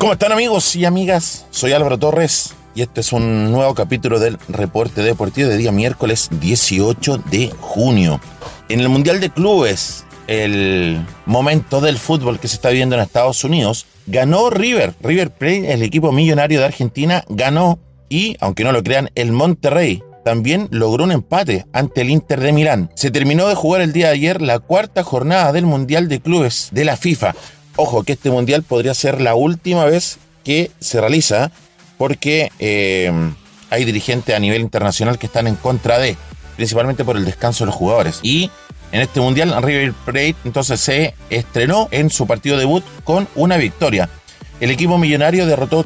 ¿Cómo están, amigos y amigas? Soy Álvaro Torres y este es un nuevo capítulo del Reporte Deportivo de día miércoles 18 de junio. En el Mundial de Clubes, el momento del fútbol que se está viviendo en Estados Unidos, ganó River Plate, el equipo millonario de Argentina, ganó y, aunque no lo crean, el Monterrey también logró un empate ante el Inter de Milán. Se terminó de jugar el día de ayer la cuarta jornada del Mundial de Clubes de la FIFA. Ojo, que este Mundial podría ser la última vez que se realiza porque hay dirigentes a nivel internacional que están en contra de, principalmente por el descanso de los jugadores. Y en este Mundial River Plate entonces se estrenó en su partido debut con una victoria. El equipo millonario derrotó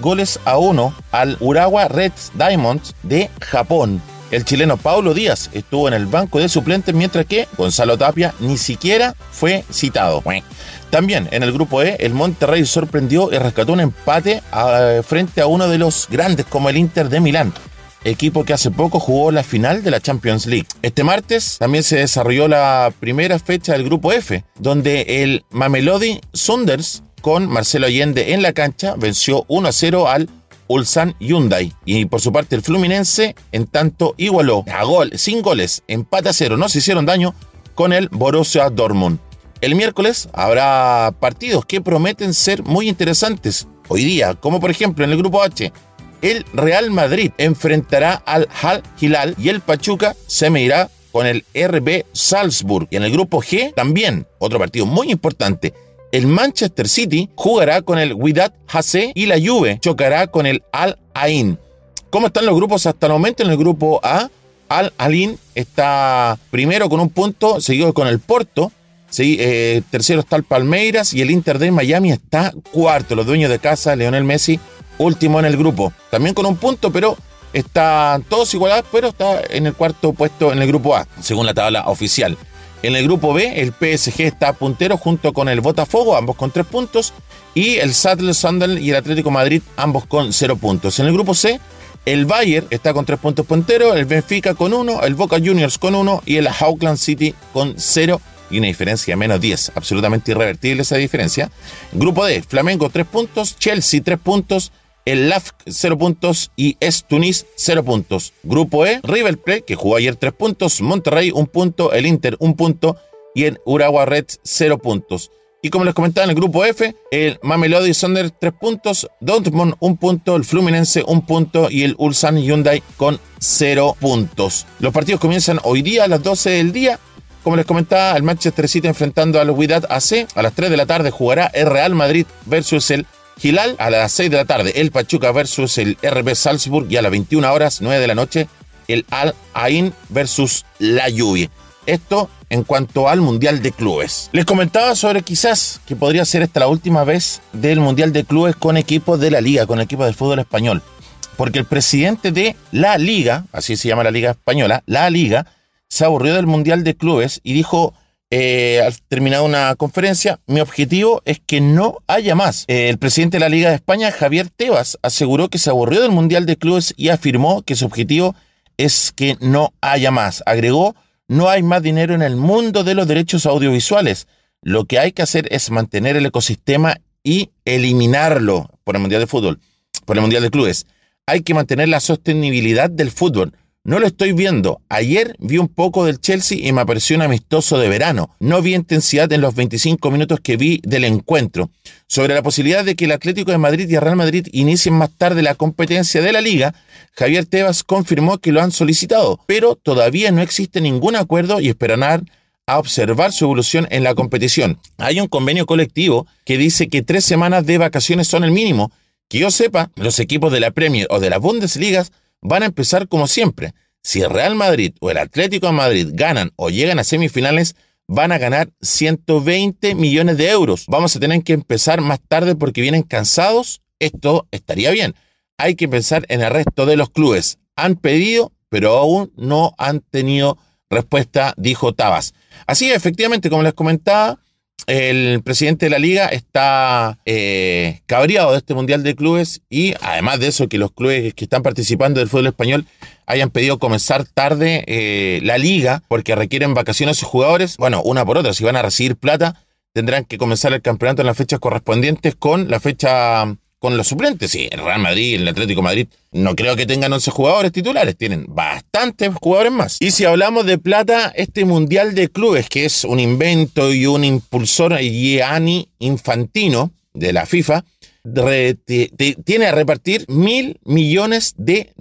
3-1 al Urawa Red Diamonds de Japón. El chileno Paulo Díaz estuvo en el banco de suplentes, mientras que Gonzalo Tapia ni siquiera fue citado. También en el grupo E, el Monterrey sorprendió y rescató un empate frente a uno de los grandes como el Inter de Milán, equipo que hace poco jugó la final de la Champions League. Este martes también se desarrolló la primera fecha del grupo F, donde el Mamelodi Sundowns, con Marcelo Allende en la cancha, venció 1-0 al Ulsan Hyundai. Y por su parte el Fluminense, en tanto, igualó sin goles, empate a 0, no se hicieron daño con el Borussia Dortmund. El miércoles habrá partidos que prometen ser muy interesantes hoy día, como por ejemplo en el grupo H, el Real Madrid enfrentará al Al Hilal y el Pachuca se medirá con el RB Salzburg. Y en el grupo G también, otro partido muy importante, el Manchester City jugará con el Wydad AC y la Juve chocará con el Al Ain. ¿Cómo están los grupos hasta el momento? En el grupo A, Al Ain está primero con un punto, seguido con el Porto. Sí, tercero está el Palmeiras y el Inter de Miami está cuarto. Los dueños de casa, Lionel Messi, último en el grupo. También con un punto, pero están todos igualados, pero está en el cuarto puesto en el grupo A, según la tabla oficial. En el grupo B, el PSG está puntero junto con el Botafogo, ambos con 3 puntos, y el Seattle Sounders y el Atlético Madrid, ambos con 0 puntos. En el grupo C, el Bayern está con 3 puntos puntero, el Benfica con 1, el Boca Juniors con 1 y el Auckland City con 0 y una diferencia de menos 10, absolutamente irrevertible esa diferencia. Grupo D, Flamengo 3 puntos, Chelsea 3 puntos, el LASK 0 puntos y Es Tunis 0 puntos. Grupo E, River Plate, que jugó ayer 3 puntos, Monterrey 1 punto, el Inter 1 punto y el Urawa Reds 0 puntos. Y como les comentaba, en el grupo F, el Mamelodi Sundowns 3 puntos, Dortmund 1 punto, el Fluminense 1 punto y el Ulsan Hyundai con 0 puntos. Los partidos comienzan hoy día a las 12 del día. Como les comentaba, el Manchester City enfrentando al Wydad AC. A las 3 de la tarde jugará el Real Madrid versus el Hilal. A las 6 de la tarde el Pachuca versus el RB Salzburg. Y a las 21 horas, 9 de la noche, el Al Ain versus la Juve. Esto en cuanto al Mundial de Clubes. Les comentaba sobre quizás que podría ser esta la última vez del Mundial de Clubes con equipos de la Liga, con equipos del fútbol español. Porque el presidente de la Liga, así se llama la Liga Española, la Liga, se aburrió del Mundial de Clubes y dijo, al terminar una conferencia, mi objetivo es que no haya más. El presidente de la Liga de España, Javier Tebas, aseguró que se aburrió del Mundial de Clubes y afirmó que su objetivo es que no haya más. Agregó, no hay más dinero en el mundo de los derechos audiovisuales. Lo que hay que hacer es mantener el ecosistema y eliminarlo por el Mundial de Fútbol, por el Mundial de Clubes. Hay que mantener la sostenibilidad del fútbol. No lo estoy viendo. Ayer vi un poco del Chelsea y me pareció un amistoso de verano. No vi intensidad en los 25 minutos que vi del encuentro. Sobre la posibilidad de que el Atlético de Madrid y el Real Madrid inicien más tarde la competencia de la Liga, Javier Tebas confirmó que lo han solicitado, pero todavía no existe ningún acuerdo y esperarán a observar su evolución en la competición. Hay un convenio colectivo que dice que 3 semanas de vacaciones son el mínimo. Que yo sepa, los equipos de la Premier o de las Bundesligas van a empezar como siempre. Si el Real Madrid o el Atlético de Madrid ganan o llegan a semifinales, van a ganar 120 millones de euros. Vamos a tener que empezar más tarde porque vienen cansados. Esto estaría bien. Hay que pensar en el resto de los clubes. Han pedido, pero aún no han tenido respuesta, dijo Tebas. Así, efectivamente, como les comentaba, el presidente de la liga está cabreado de este Mundial de Clubes y además de eso que los clubes que están participando del fútbol español hayan pedido comenzar tarde la liga porque requieren vacaciones a sus jugadores. Bueno, una por otra, si van a recibir plata tendrán que comenzar el campeonato en las fechas correspondientes con la fecha con los suplentes. Sí, el Real Madrid y el Atlético de Madrid no creo que tengan 11 jugadores titulares, tienen bastantes jugadores más. Y si hablamos de plata, este Mundial de Clubes, que es un invento y un impulsor, Gianni Infantino, de la FIFA, tiene a repartir $1.000 millones.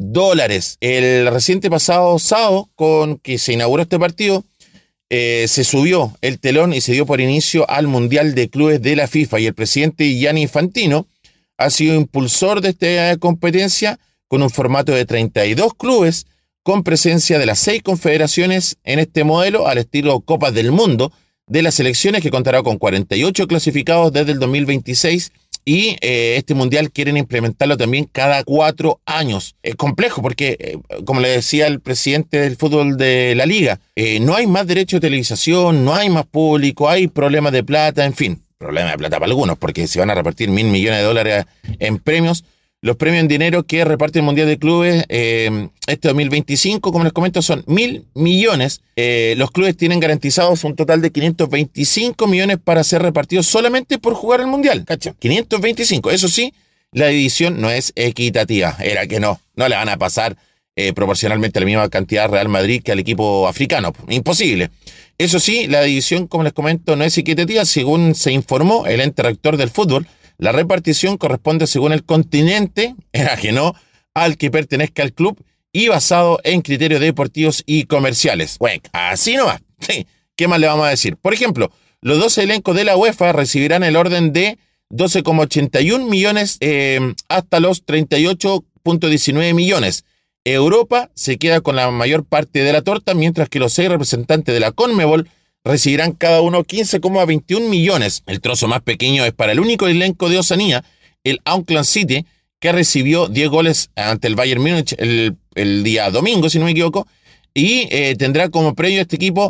El reciente pasado sábado, con que se inauguró este partido, se subió el telón y se dio por inicio al Mundial de Clubes de la FIFA, y el presidente Gianni Infantino ha sido impulsor de esta competencia con un formato de 32 clubes con presencia de las 6 confederaciones en este modelo al estilo Copas del Mundo de las selecciones, que contará con 48 clasificados desde el 2026, y este mundial quieren implementarlo también cada 4 años. Es complejo porque, como le decía el presidente del fútbol de la liga, no hay más derecho de televisación, no hay más público, hay problemas de plata, en fin, problemas de plata para algunos, porque se van a repartir $1.000 millones en premios. Los premios en dinero que reparte el Mundial de Clubes este 2025, como les comento, son $1.000 millones. Los clubes tienen garantizados un total de 525 millones para ser repartidos solamente por jugar el Mundial. ¿Cacha? 525. Eso sí, la división no es equitativa. Era que no le van a pasar proporcionalmente la misma cantidad al Real Madrid que al equipo africano. Imposible. Eso sí, la división, como les comento, no es equitativa. Según se informó el ente rector del fútbol, la repartición corresponde según el continente, ajeno al que pertenezca el club y basado en criterios deportivos y comerciales. Bueno, así nomás. Sí. ¿Qué más le vamos a decir? Por ejemplo, los 12 elencos de la UEFA recibirán el orden de 12,81 millones hasta los 38,19 millones. Europa se queda con la mayor parte de la torta, mientras que los 6 representantes de la CONMEBOL recibirán cada uno 15,21 millones. El trozo más pequeño es para el único elenco de Oceanía, el Auckland City, que recibió 10 goles ante el Bayern Múnich el día domingo, si no me equivoco, y tendrá como premio este equipo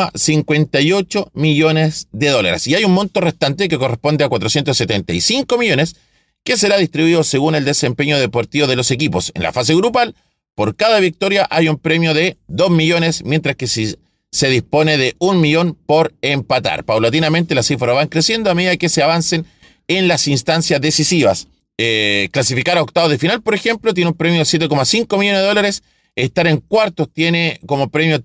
3,58 millones de dólares. Y hay un monto restante que corresponde a 475 millones, que será distribuido según el desempeño deportivo de los equipos. En la fase grupal, por cada victoria hay un premio de 2 millones, mientras que si se dispone de 1 millón por empatar. Paulatinamente las cifras van creciendo a medida que se avancen en las instancias decisivas. Clasificar a octavos de final, por ejemplo, tiene un premio de 7,5 millones de dólares. Estar en cuartos tiene como premio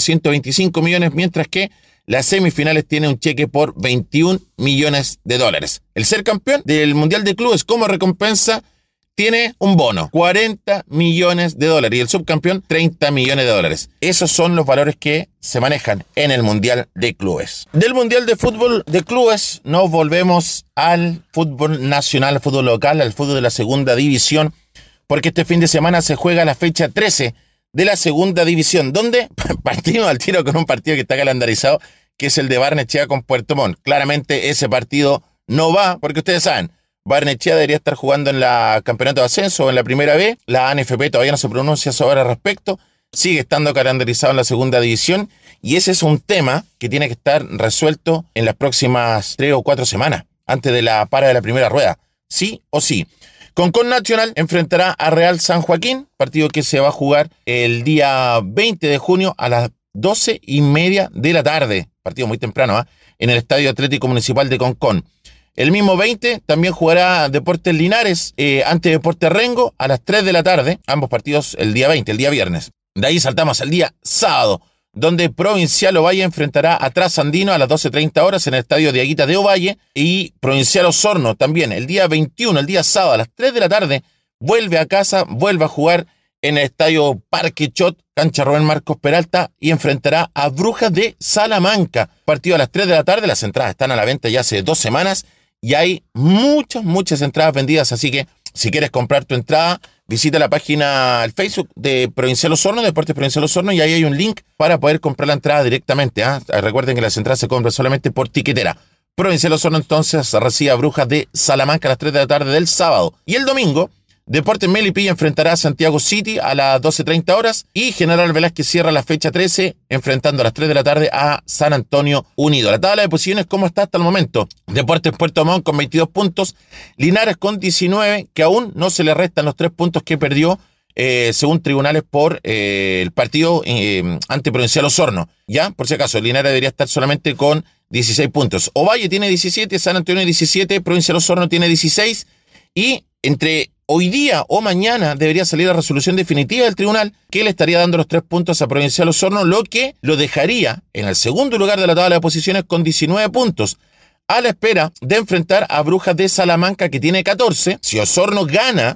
13,125 millones, mientras que las semifinales tiene un cheque por 21 millones de dólares. El ser campeón del Mundial de Clubes como recompensa tiene un bono, 40 millones de dólares, y el subcampeón, 30 millones de dólares. Esos son los valores que se manejan en el Mundial de Clubes. Del Mundial de Fútbol de Clubes nos volvemos al fútbol nacional, al fútbol local, al fútbol de la segunda división, porque este fin de semana se juega la fecha 13 de la segunda división, donde partimos al tiro con un partido que está calendarizado, que es el de Barnechea con Puerto Montt. Claramente ese partido no va, porque ustedes saben, Barnechea debería estar jugando en la campeonato de ascenso o en la primera B. La ANFP todavía no se pronuncia sobre el respecto. Sigue estando calendarizado en la segunda división. Y ese es un tema que tiene que estar resuelto en las próximas 3 o 4 semanas, antes de la para de la primera rueda. Sí o sí. Concon Nacional enfrentará a Real San Joaquín, partido que se va a jugar el día 20 de junio a las 12:30 de la tarde. Partido muy temprano, en el Estadio Atlético Municipal de Concon. El mismo 20 también jugará Deportes Linares ante Deportes Rengo a las 3 de la tarde. Ambos partidos el día 20, el día viernes. De ahí saltamos al día sábado, donde Provincial Ovalle enfrentará a Trasandino a las 12:30 horas en el Estadio de Aguitas de Ovalle. Y Provincial Osorno también el día 21, el día sábado a las 3 de la tarde, vuelve a casa, vuelve a jugar en el Estadio Parque Chot, cancha Rubén Marcos Peralta, y enfrentará a Brujas de Salamanca. Partido a las 3 de la tarde, las entradas están a la venta ya hace 2 semanas. Y hay muchas entradas vendidas, así que si quieres comprar tu entrada, visita la página, el Facebook de Provincial Osorno, Deportes Provincial Osorno, y ahí hay un link para poder comprar la entrada directamente. Recuerden que las entradas se compran solamente por tiquetera. Provincial Osorno entonces recibe a Brujas de Salamanca a las 3 de la tarde del sábado. Y el domingo, Deportes Melipilla enfrentará a Santiago City a las 12:30 horas y General Velázquez cierra la fecha 13 enfrentando a las 3 de la tarde a San Antonio Unido. La tabla de posiciones, ¿cómo está hasta el momento? Deportes Puerto Montt con 22 puntos, Linares con 19, que aún no se le restan los 3 puntos que perdió según tribunales por el partido ante Provincial Osorno. Ya, por si acaso, Linares debería estar solamente con 16 puntos. Ovalle tiene 17, San Antonio 17, Provincial Osorno tiene 16 y Entre hoy día o mañana debería salir la resolución definitiva del tribunal que le estaría dando los 3 puntos a Provincial Osorno, lo que lo dejaría en el segundo lugar de la tabla de posiciones con 19 puntos, a la espera de enfrentar a Brujas de Salamanca, que tiene 14. Si Osorno gana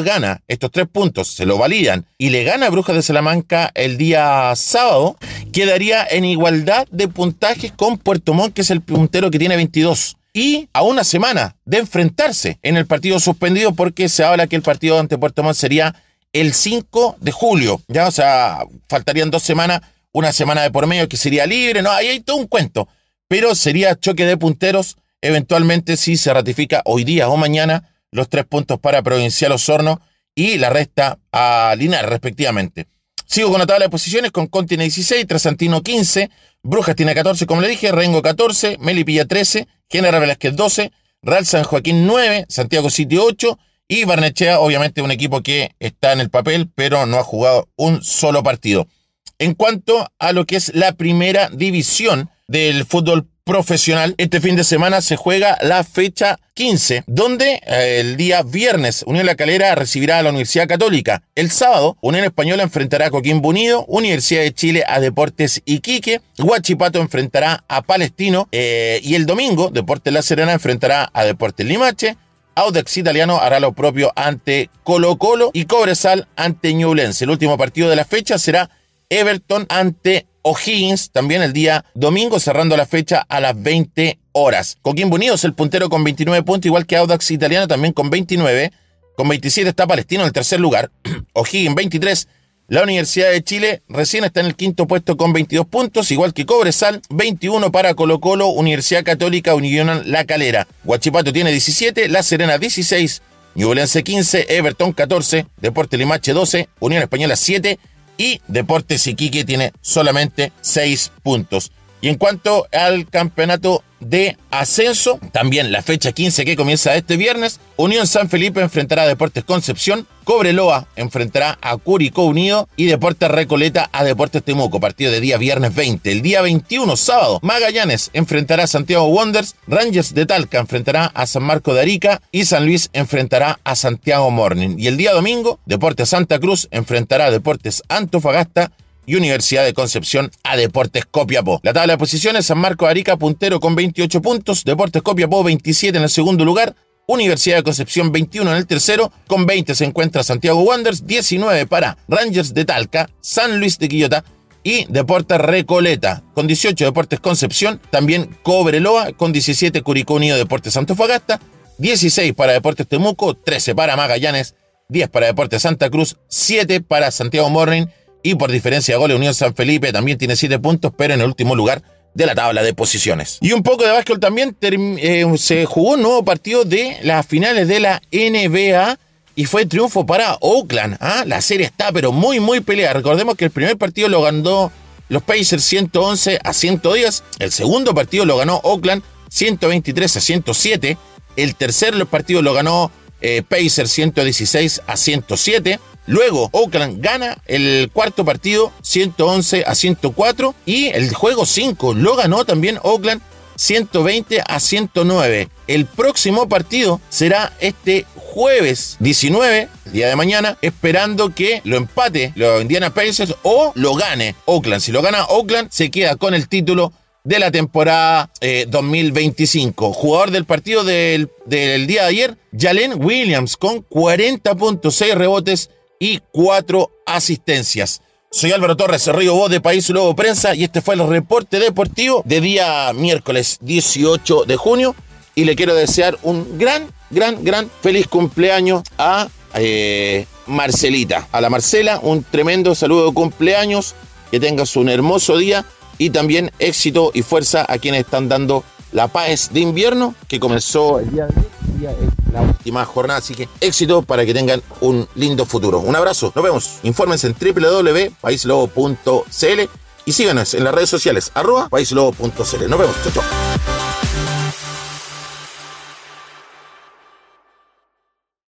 estos 3 puntos, se lo validan y le gana a Brujas de Salamanca el día sábado, quedaría en igualdad de puntajes con Puerto Montt, que es el puntero que tiene 22. Y a una semana de enfrentarse en el partido suspendido, porque se habla que el partido ante Puerto Montt sería el 5 de julio. Ya, o sea, faltarían 2 semanas, una semana de por medio que sería libre, no, ahí hay todo un cuento. Pero sería choque de punteros, eventualmente, si se ratifica hoy día o mañana los 3 puntos para Provincial Osorno y la resta a Linares, respectivamente. Sigo con la tabla de posiciones, con Conti tiene 16, Trasantino 15, Brujas tiene 14, como le dije, Rengo 14, Melipilla 13, General Velázquez 12, Real San Joaquín 9, Santiago City 8 y Barnechea, obviamente un equipo que está en el papel, pero no ha jugado un solo partido. En cuanto a lo que es la primera división del fútbol profesional, este fin de semana se juega la fecha 15, donde el día viernes Unión La Calera recibirá a la Universidad Católica. El sábado, Unión Española enfrentará a Coquimbo Unido, Universidad de Chile a Deportes Iquique, Huachipato enfrentará a Palestino y el domingo, Deportes La Serena enfrentará a Deportes Limache, Audax Italiano hará lo propio ante Colo-Colo y Cobresal ante Ñublense. El último partido de la fecha será Everton ante O'Higgins, también el día domingo, cerrando la fecha a las 20 horas. Coquimbo Unido es el puntero con 29 puntos, igual que Audax Italiano también con 29. Con 27 está Palestino en el tercer lugar. O'Higgins 23. La Universidad de Chile recién está en el quinto puesto con 22 puntos, igual que Cobresal. 21 para Colo-Colo, Universidad Católica, Unión La Calera. Huachipato tiene 17, La Serena 16, Ñublense 15, Everton 14, Deportes Limache 12, Unión Española 7 y Deportes Iquique tiene solamente 6 puntos. Y en cuanto al campeonato de ascenso, también la fecha 15 que comienza este viernes, Unión San Felipe enfrentará a Deportes Concepción, Cobreloa enfrentará a Curicó Unido y Deportes Recoleta a Deportes Temuco, partido de día viernes 20. El día 21, sábado, Magallanes enfrentará a Santiago Wanderers, Rangers de Talca enfrentará a San Marco de Arica y San Luis enfrentará a Santiago Morning. Y el día domingo, Deportes Santa Cruz enfrentará a Deportes Antofagasta y Universidad de Concepción a Deportes Copiapó. La tabla de posiciones, San Marco de Arica puntero con 28 puntos, Deportes Copiapó 27 en el segundo lugar, Universidad de Concepción 21 en el tercero, con 20 se encuentra Santiago Wanderers, 19 para Rangers de Talca, San Luis de Quillota y Deportes Recoleta. Con 18 Deportes Concepción, también Cobreloa, con 17 Curicó Unido, Deportes Antofagasta, 16 para Deportes Temuco, 13 para Magallanes, 10 para Deportes Santa Cruz, 7 para Santiago Morning, y por diferencia de goles Unión San Felipe también tiene 7 puntos, pero en el último lugar de la tabla de posiciones. Y un poco de básquetbol también, se jugó un nuevo partido de las finales de la NBA y fue triunfo para Oakland. La serie está pero muy muy peleada. Recordemos que el primer partido lo ganó los Pacers 111-110, el segundo partido lo ganó Oakland 123-107, el tercer partido lo ganó Pacers 116-107. Luego, Oakland gana el cuarto partido 111-104 y el juego 5 lo ganó también Oakland 120-109. El próximo partido será este jueves 19, el día de mañana, esperando que lo empate los Indiana Pacers o lo gane Oakland. Si lo gana Oakland, se queda con el título de la temporada 2025. Jugador del partido del día de ayer, Jalen Williams, con 40 puntos, 6 rebotes y 4 asistencias. Soy Álvaro Torres, Río Voz de País Lobo Prensa, y este fue el reporte deportivo de día miércoles 18 de junio. Y le quiero desear un gran feliz cumpleaños a Marcelita. A la Marcela, un tremendo saludo de cumpleaños. Que tengas un hermoso día y también éxito y fuerza a quienes están dando la paz de invierno que comenzó el día de hoy. Es la última jornada, así que éxito para que tengan un lindo futuro. Un abrazo, nos vemos. Infórmense en www.paislobo.cl y síganos en las redes sociales @paislobo.cl. Nos vemos, chau.